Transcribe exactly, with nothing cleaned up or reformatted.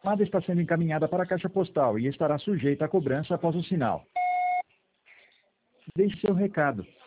chamada está sendo encaminhada para a caixa postal e estará sujeita à cobrança após o sinal. Deixe seu recado.